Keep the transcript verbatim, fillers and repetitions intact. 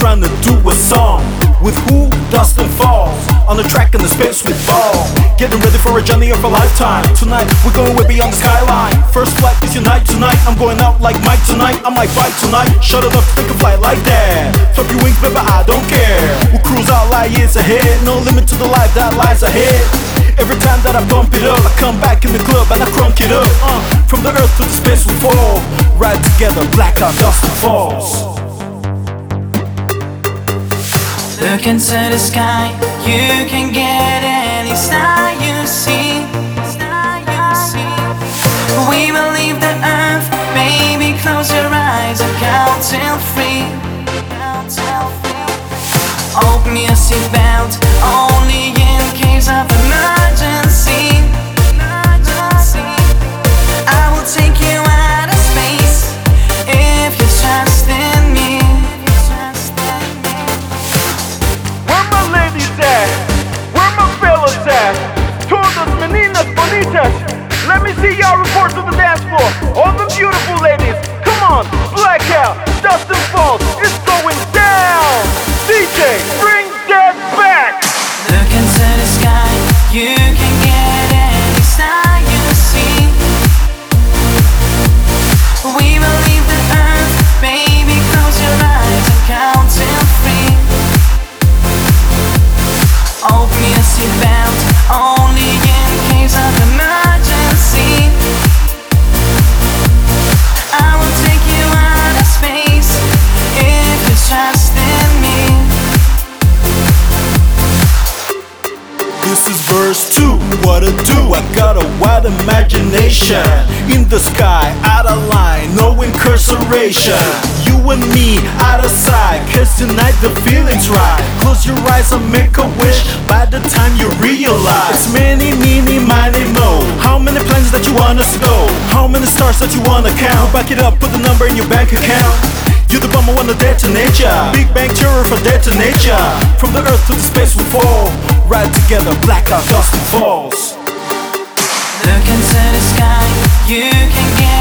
trying to do a song with who? Dustin Falls on the track in the space with ball. Getting ready for a journey of a lifetime. Tonight we're going way beyond the skyline. First flight is unite tonight. I'm going out like Mike tonight. I might bite tonight. Shut it up, take a flight like that. Flip your wings, baby, I don't care. We'll cruise out like years ahead. No limit to the life that lies ahead. Every time that I bump it up, I come back in the club and I crunk it up. uh, From the earth to the space we fall. Ride together, blackout, Dustin Falls. Look into the sky, you can get any star you see. We will leave the earth, baby, close your eyes and count till three. Open your seatbelt, only in case of emergency. I will take you out of space if you trust in me. Where my ladies at? Where my fellas at? Todas meninas bonitas. Let me see y'all report to the dance floor. All the beautiful ladies, come on, blackout, Dustin Falls, it's going down. D J, bring that back. Look into the sky, you can get any star you see. We will leave the earth, baby, close your eyes and count till three. Open your seatbelt, only in case of emergency. I will take you out of space if you trust in me. This is verse two, what to do? I got a wide imagination. In the sky, out of line, no incarceration. You and me, out of sight, cause tonight the feeling's right. Close your eyes and make a wish, by the time you realize it's many, many, many, mo. How many planets that you wanna stow? How many stars that you wanna count? Back it up, put the number in your bank account. You the bomb, I wanna detonate ya. Big Bang terror for detonate ya. From the earth to the space we fall. Ride together, blackout, Dustin Falls. Look into the sky, you can get